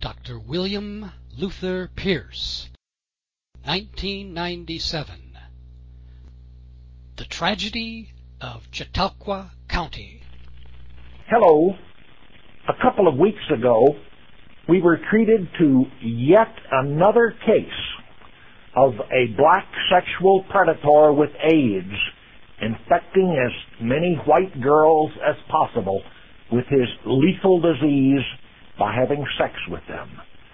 Dr. William Luther Pierce, 1997. The Tragedy of Chautauqua County. Hello. A couple of weeks ago, we were treated to yet another case of a black sexual predator with AIDS infecting as many white girls as possible with his lethal disease by having sex with them.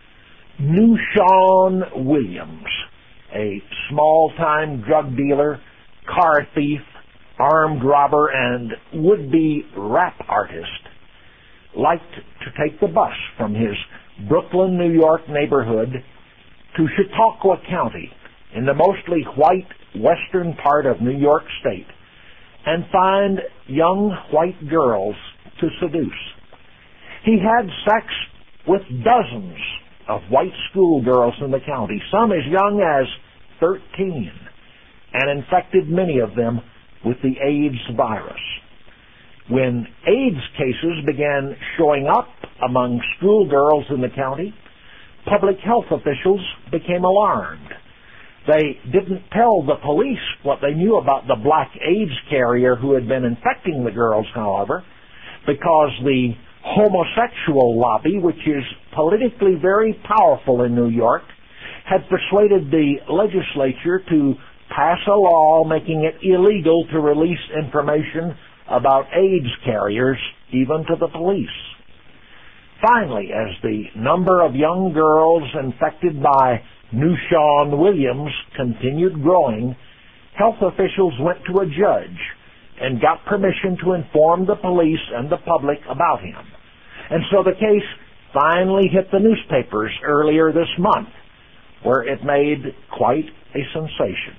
Knushawn Williams, a small-time drug dealer, car thief, armed robber, and would-be rap artist, liked to take the bus from his Brooklyn, New York neighborhood to Chautauqua County in the mostly white western part of New York State and find young white girls to seduce. He had sex with dozens of white schoolgirls in the county, some as young as 13, and infected many of them with the AIDS virus. When AIDS cases began showing up among schoolgirls in the county, public health officials became alarmed. They didn't tell the police what they knew about the black AIDS carrier who had been infecting the girls, however, because the homosexual lobby, which is politically very powerful in New York, had persuaded the legislature to pass a law making it illegal to release information about AIDS carriers, even to the police. Finally, as the number of young girls infected by Knushawn Williams continued growing, health officials went to a judge and got permission to inform the police and the public about him. And so the case finally hit the newspapers earlier this month, where it made quite a sensation.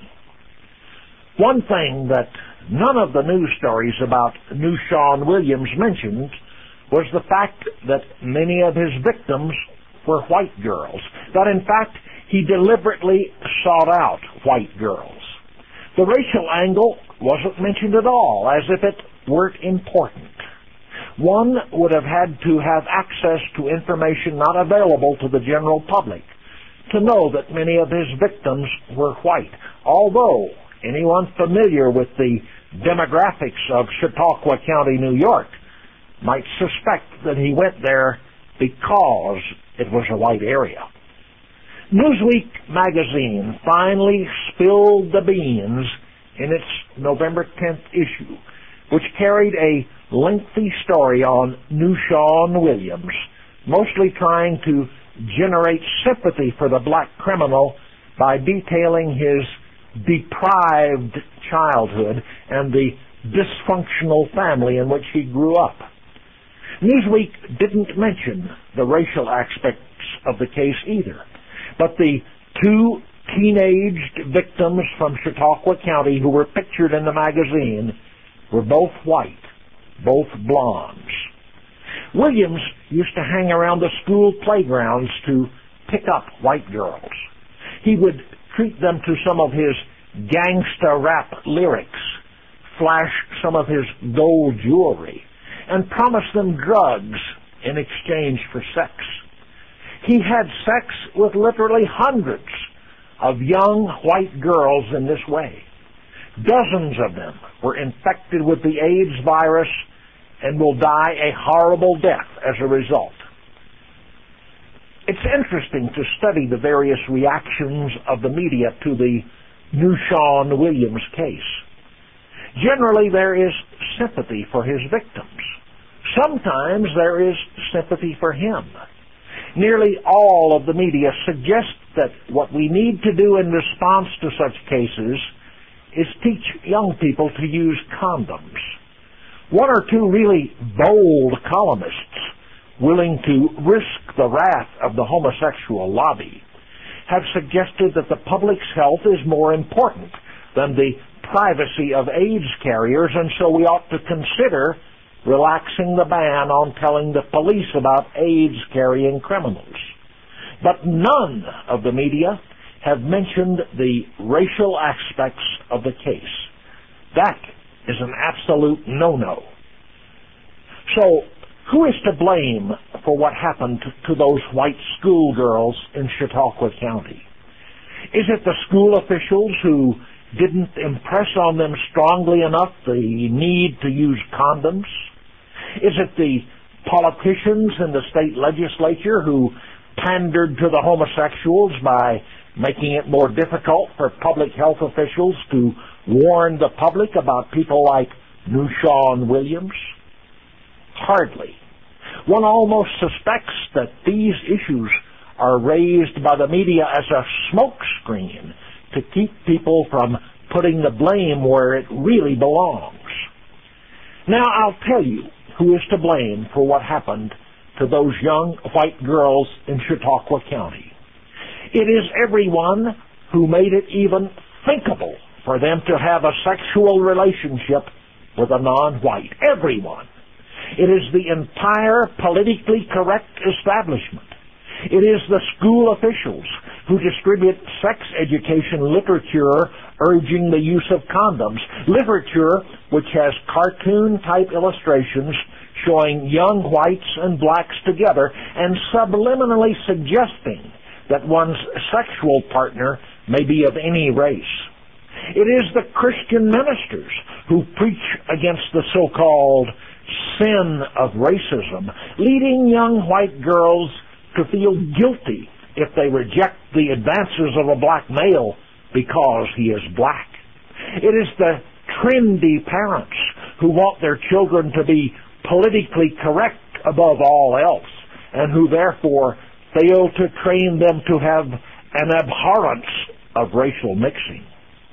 One thing that none of the news stories about Knushawn Williams mentioned was the fact that many of his victims were white girls, that in fact he deliberately sought out white girls. The racial angle wasn't mentioned at all, as if it weren't important. One would have had to have access to information not available to the general public to know that many of his victims were white, although anyone familiar with the demographics of Chautauqua County, New York, might suspect that he went there because it was a white area. Newsweek magazine finally spilled the beans in its November 10th issue, which carried a lengthy story on Knushawn Williams, mostly trying to generate sympathy for the black criminal by detailing his deprived childhood and the dysfunctional family in which he grew up. Newsweek didn't mention the racial aspects of the case either, but the two teenaged victims from Chautauqua County who were pictured in the magazine were both white, both blondes. Williams used to hang around the school playgrounds to pick up white girls. He would treat them to some of his gangsta rap lyrics, flash some of his gold jewelry, and promise them drugs in exchange for sex. He had sex with literally hundreds of young white girls in this way. Dozens of them were infected with the AIDS virus and will die a horrible death as a result. It's interesting to study the various reactions of the media to the Knushawn Williams case. Generally, there is sympathy for his victims. Sometimes there is sympathy for him. Nearly all of the media suggests that what we need to do in response to such cases is teach young people to use condoms. One or two really bold columnists willing to risk the wrath of the homosexual lobby have suggested that the public's health is more important than the privacy of AIDS carriers, and so we ought to consider relaxing the ban on telling the police about AIDS-carrying criminals. But none of the media have mentioned the racial aspects of the case. That is an absolute no-no. So, who is to blame for what happened to those white schoolgirls in Chautauqua County? Is it the school officials who didn't impress on them strongly enough the need to use condoms? Is it the politicians in the state legislature who pandered to the homosexuals by making it more difficult for public health officials to warn the public about people like Nushawn Williams? Hardly. One almost suspects that these issues are raised by the media as a smokescreen to keep people from putting the blame where it really belongs. Now I'll tell you who is to blame for what happened to those young white girls in Chautauqua County. It is everyone who made it even thinkable for them to have a sexual relationship with a non-white. Everyone. It is the entire politically correct establishment. It is the school officials who distribute sex education literature urging the use of condoms, literature which has cartoon-type illustrations showing young whites and blacks together and subliminally suggesting that one's sexual partner may be of any race. It is the Christian ministers who preach against the so-called sin of racism, leading young white girls to feel guilty if they reject the advances of a black male because he is black. It is the trendy parents who want their children to be politically correct above all else and who therefore fail to train them to have an abhorrence of racial mixing.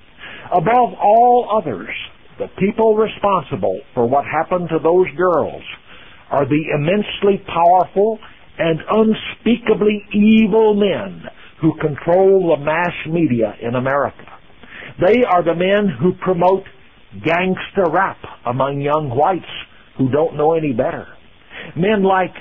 Above all others, the people responsible for what happened to those girls are the immensely powerful and unspeakably evil men who control the mass media in America. They are the men who promote gangster rap among young whites who don't know any better. Men like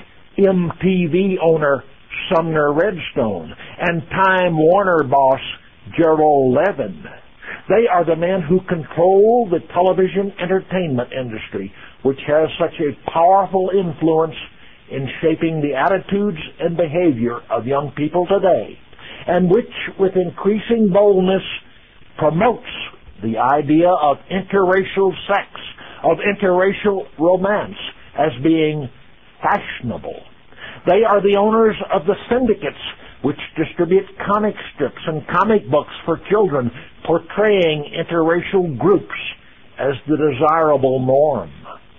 MTV owner Sumner Redstone and Time Warner boss Gerald Levin. They are the men who control the television entertainment industry, which has such a powerful influence in shaping the attitudes and behavior of young people today, and which, with increasing boldness, promotes the idea of interracial sex, of interracial romance, as being fashionable. They are the owners of the syndicates which distribute comic strips and comic books for children portraying interracial groups as the desirable norm.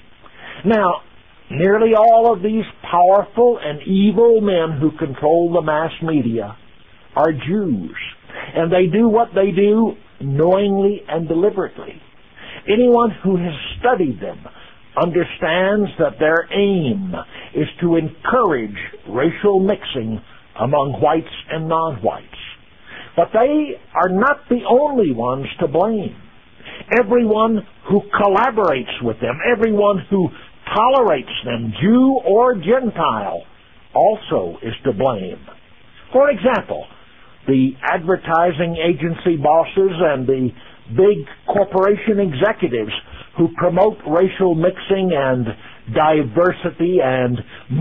Now, nearly all of these powerful and evil men who control the mass media are Jews, and they do what they do knowingly and deliberately. Anyone who has studied them understands that their aim is to encourage racial mixing among whites and non-whites. But they are not the only ones to blame. Everyone who collaborates with them, everyone who tolerates them, Jew or Gentile, also is to blame. For example, the advertising agency bosses and the big corporation executives who promote racial mixing and diversity and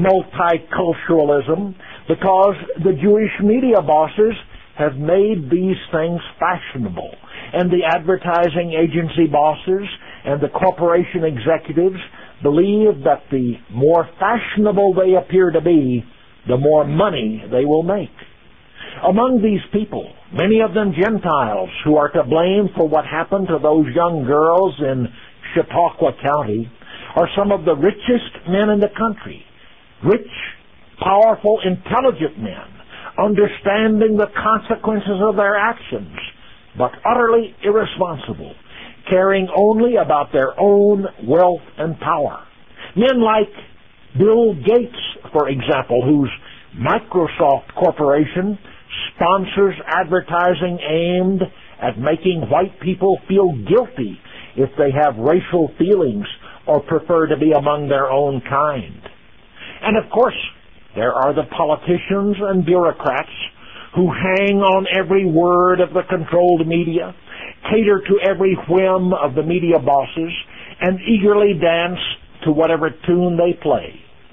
multiculturalism because the Jewish media bosses have made these things fashionable. And the advertising agency bosses and the corporation executives believe that the more fashionable they appear to be, the more money they will make. Among these people, many of them Gentiles who are to blame for what happened to those young girls in Chautauqua County, are some of the richest men in the country. Rich, powerful, intelligent men, understanding the consequences of their actions, but utterly irresponsible, caring only about their own wealth and power. Men like Bill Gates, for example, whose Microsoft Corporation sponsors advertising aimed at making white people feel guilty if they have racial feelings or prefer to be among their own kind. And of course, there are the politicians and bureaucrats who hang on every word of the controlled media, cater to every whim of the media bosses, and eagerly dance to whatever tune they play.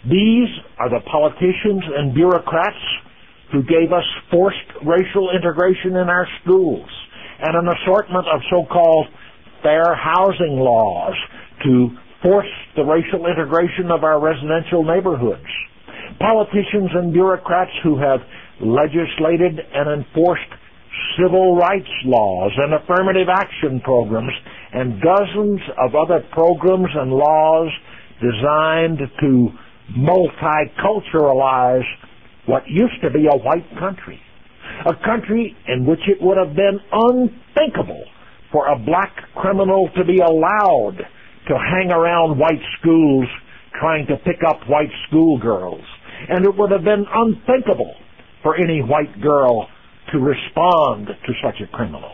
These are the politicians and bureaucrats who gave us forced racial integration in our schools and an assortment of so-called fair housing laws to force the racial integration of our residential neighborhoods. Politicians and bureaucrats who have legislated and enforced civil rights laws and affirmative action programs and dozens of other programs and laws designed to multiculturalize what used to be a white country, a country in which it would have been unthinkable for a black criminal to be allowed to hang around white schools trying to pick up white schoolgirls, and it would have been unthinkable for any white girl to respond to such a criminal.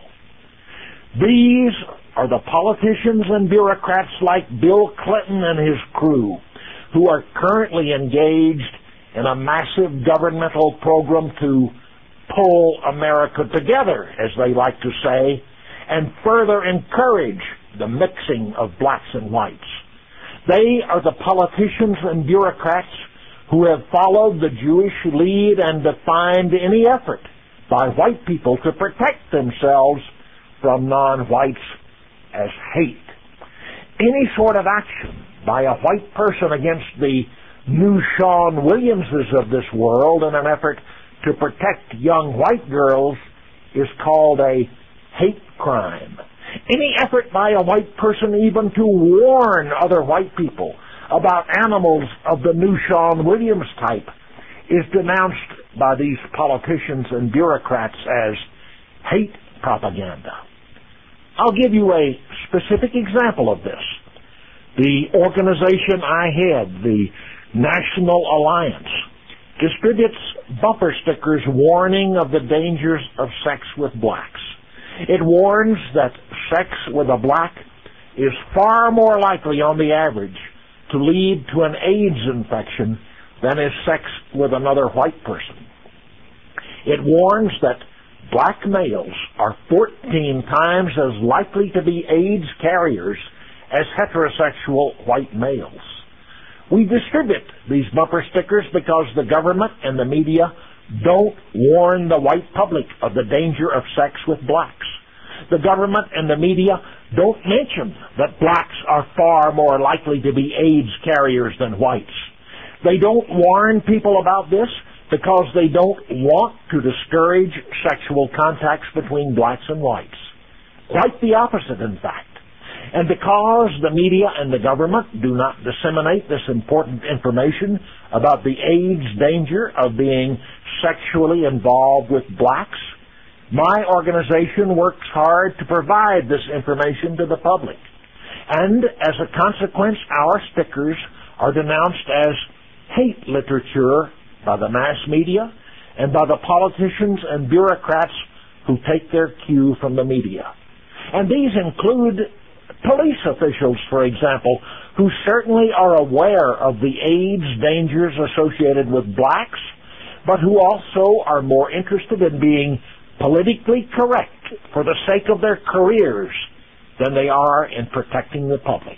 These are the politicians and bureaucrats like Bill Clinton and his crew who are currently engaged in a massive governmental program to pull America together, as they like to say, and further encourage the mixing of blacks and whites. They are the politicians and bureaucrats who have followed the Jewish lead and defined any effort by white people to protect themselves from non-whites as hate. Any sort of action by a white person against the new Sean Williamses of this world in an effort to protect young white girls is called a hate crime. Any effort by a white person even to warn other white people about animals of the new Sean Williams type is denounced by these politicians and bureaucrats as hate propaganda. I'll give you a specific example of this. The organization I head, the National Alliance, distributes bumper stickers warning of the dangers of sex with blacks. It warns that sex with a black is far more likely on the average to lead to an AIDS infection than is sex with another white person. It warns that black males are 14 times as likely to be AIDS carriers as heterosexual white males. We distribute these bumper stickers because the government and the media don't warn the white public of the danger of sex with blacks. The government and the media don't mention that blacks are far more likely to be AIDS carriers than whites. They don't warn people about this because they don't want to discourage sexual contacts between blacks and whites. Quite the opposite, in fact. And because the media and the government do not disseminate this important information about the AIDS danger of being sexually involved with blacks, my organization works hard to provide this information to the public. And as a consequence, our stickers are denounced as hate literature by the mass media and by the politicians and bureaucrats who take their cue from the media. And these include police officials, for example, who certainly are aware of the AIDS dangers associated with blacks, but who also are more interested in being politically correct for the sake of their careers than they are in protecting the public.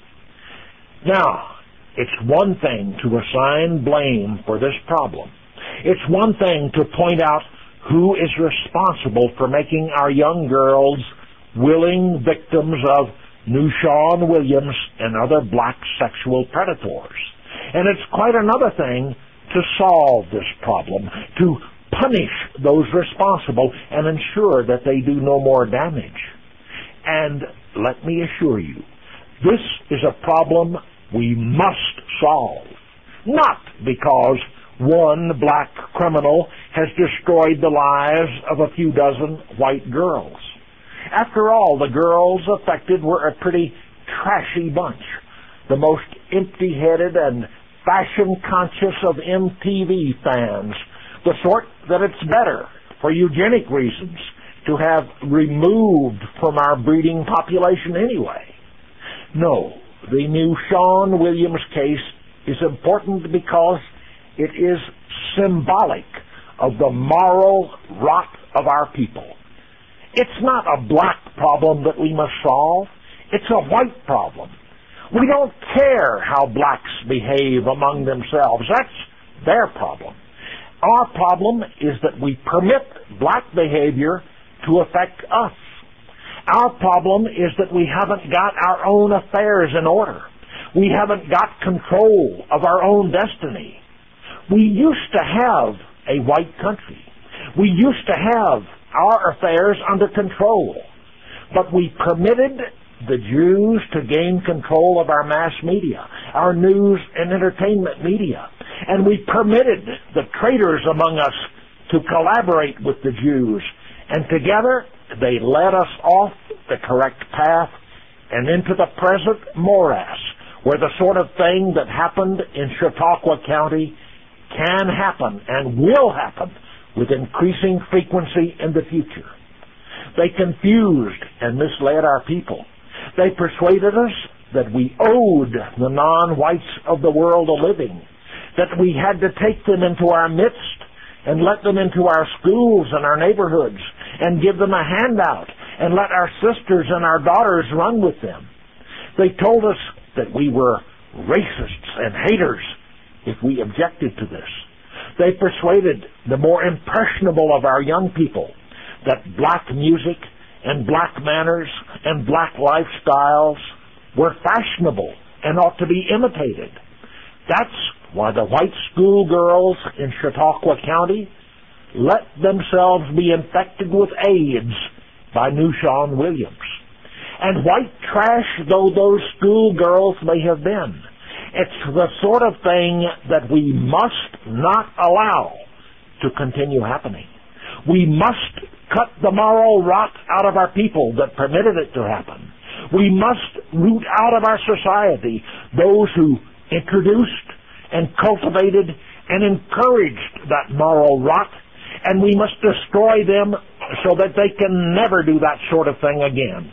Now, it's one thing to assign blame for this problem. It's one thing to point out who is responsible for making our young girls willing victims of new Sean Williams and other black sexual predators. And it's quite another thing to solve this problem, to punish those responsible and ensure that they do no more damage. And let me assure you, this is a problem we must solve, not because one black criminal has destroyed the lives of a few dozen white girls. After all, the girls affected were a pretty trashy bunch, the most empty-headed and fashion-conscious of MTV fans, the sort that it's better, for eugenic reasons, to have removed from our breeding population anyway. No, the new Sean Williams case is important because it is symbolic of the moral rot of our people. It's not a black problem that we must solve. It's a white problem. We don't care how blacks behave among themselves. That's their problem. Our problem is that we permit black behavior to affect us. Our problem is that we haven't got our own affairs in order. We haven't got control of our own destiny. We used to have a white country. We used to have our affairs under control. But we permitted the Jews to gain control of our mass media, our news and entertainment media. And we permitted the traitors among us to collaborate with the Jews. And together they led us off the correct path and into the present morass, where the sort of thing that happened in Chautauqua County can happen and will happen with increasing frequency in the future. They confused and misled our people. They persuaded us that we owed the non-whites of the world a living, that we had to take them into our midst and let them into our schools and our neighborhoods and give them a handout and let our sisters and our daughters run with them. They told us that we were racists and haters if we objected to this. They persuaded the more impressionable of our young people that black music and black manners and black lifestyles were fashionable and ought to be imitated. That's why the white schoolgirls in Chautauqua County let themselves be infected with AIDS by New Sean Williams. And white trash though those schoolgirls may have been, it's the sort of thing that we must not allow to continue happening. We must cut the moral rot out of our people that permitted it to happen. We must root out of our society those who introduced and cultivated and encouraged that moral rot, and we must destroy them so that they can never do that sort of thing again.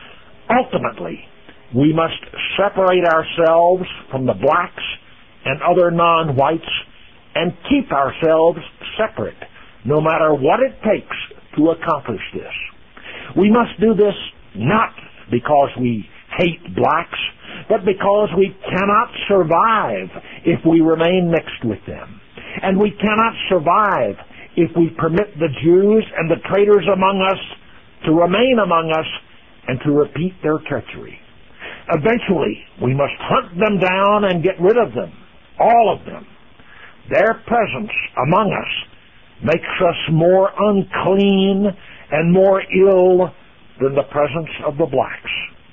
Ultimately, we must separate ourselves from the blacks and other non-whites and keep ourselves separate, no matter what it takes to accomplish this. We must do this not because we hate blacks, but because we cannot survive if we remain mixed with them. And we cannot survive if we permit the Jews and the traitors among us to remain among us and to repeat their treachery. Eventually, we must hunt them down and get rid of them, all of them. Their presence among us makes us more unclean and more ill than the presence of the blacks.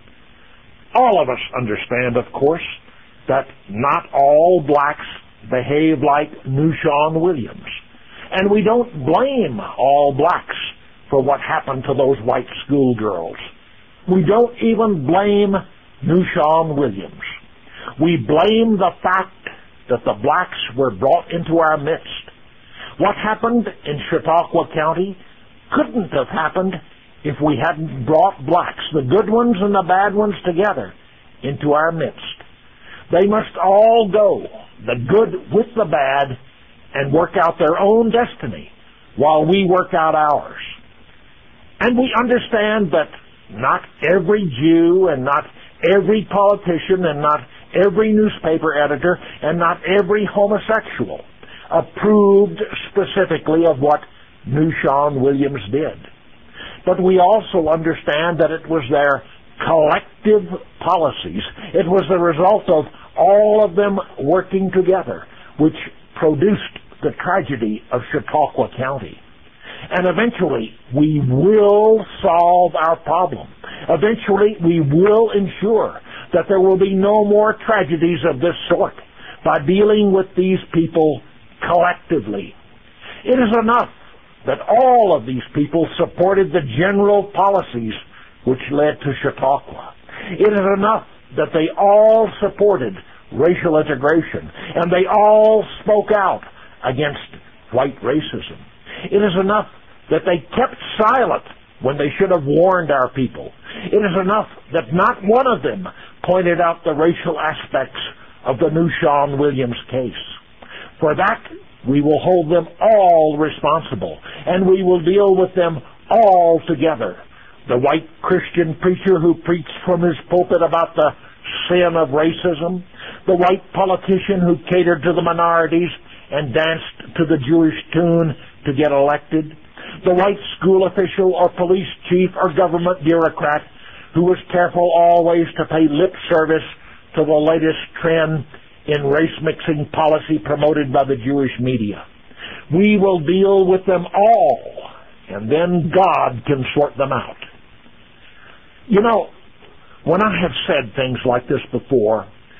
All of us understand, of course, that not all blacks behave like New Sean Williams. And we don't blame all blacks for what happened to those white schoolgirls. We don't even blame New Sean Williams. We blame the fact that the blacks were brought into our midst. What happened in Chautauqua County couldn't have happened if we hadn't brought blacks, the good ones and the bad ones together, into our midst. They must all go, the good with the bad, and work out their own destiny while we work out ours. And we understand that not every Jew and not every politician and not every newspaper editor and not every homosexual approved specifically of what New Sean Williams did. But we also understand that it was their collective policies. It was the result of all of them working together which produced the tragedy of Chautauqua County. And eventually, we will solve our problem. Eventually, we will ensure that there will be no more tragedies of this sort by dealing with these people collectively. It is enough that all of these people supported the general policies which led to Chautauqua. It is enough that they all supported racial integration and they all spoke out against white racism. It is enough that they kept silent when they should have warned our people. It is enough that not one of them pointed out the racial aspects of the New Sean Williams case. For that, we will hold them all responsible, and we will deal with them all together. The white Christian preacher who preached from his pulpit about the sin of racism, the white politician who catered to the minorities and danced to the Jewish tune to get elected, the white school official or police chief or government bureaucrat who was careful always to pay lip service to the latest trend in race-mixing policy promoted by the Jewish media. We will deal with them all, and then God can sort them out. You know, when I have said things like this before,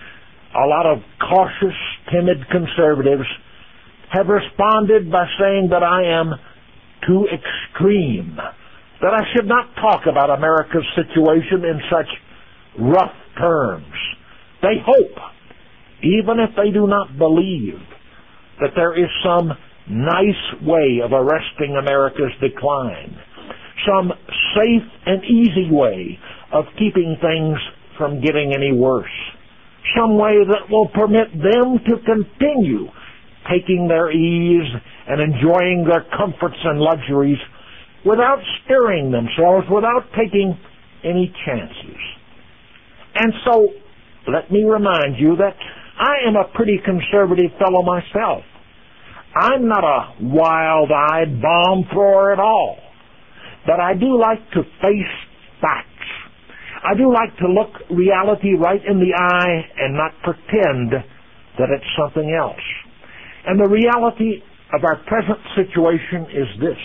a lot of cautious, timid conservatives have responded by saying that I am too extreme, that I should not talk about America's situation in such rough terms. They hope, even if they do not believe, that there is some nice way of arresting America's decline, some safe and easy way of keeping things from getting any worse, some way that will permit them to continue taking their ease and enjoying their comforts and luxuries without stirring themselves, without taking any chances. And so, let me remind you that I am a pretty conservative fellow myself. I'm not a wild-eyed bomb thrower at all. But I do like to face facts. I do like to look reality right in the eye and not pretend that it's something else. And the reality of our present situation is this.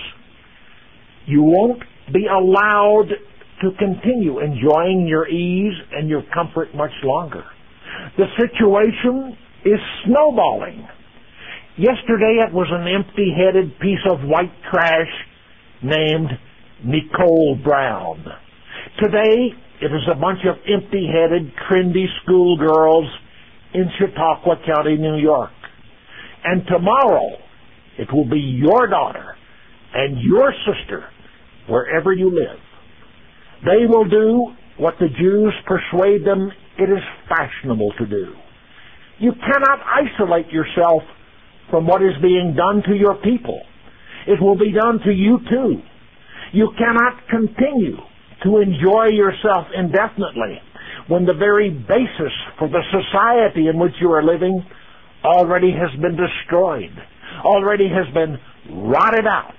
You won't be allowed to continue enjoying your ease and your comfort much longer. The situation is snowballing. Yesterday it was an empty-headed piece of white trash named Nicole Brown. Today it is a bunch of empty-headed, trendy schoolgirls in Chautauqua County, New York. And tomorrow it will be your daughter and your sister wherever you live. They will do what the Jews persuade them it is fashionable to do. You cannot isolate yourself from what is being done to your people. It will be done to you too. You cannot continue to enjoy yourself indefinitely when the very basis for the society in which you are living already has been destroyed, already has been rotted out.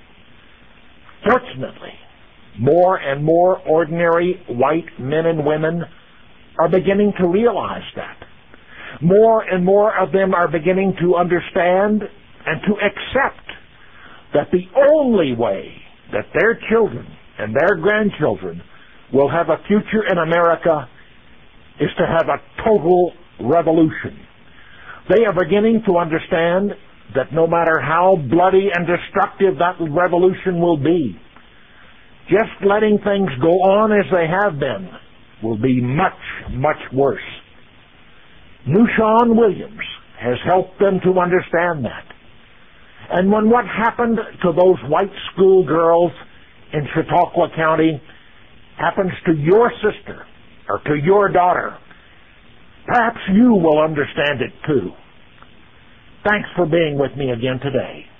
Fortunately, more and more ordinary white men and women are beginning to realize that. More and more of them are beginning to understand and to accept that the only way that their children and their grandchildren will have a future in America is to have a total revolution. They are beginning to understand that no matter how bloody and destructive that revolution will be, just letting things go on as they have been will be much, much worse. Newshawn Williams has helped them to understand that. And when what happened to those white schoolgirls in Chautauqua County happens to your sister or to your daughter, perhaps you will understand it too. Thanks for being with me again today.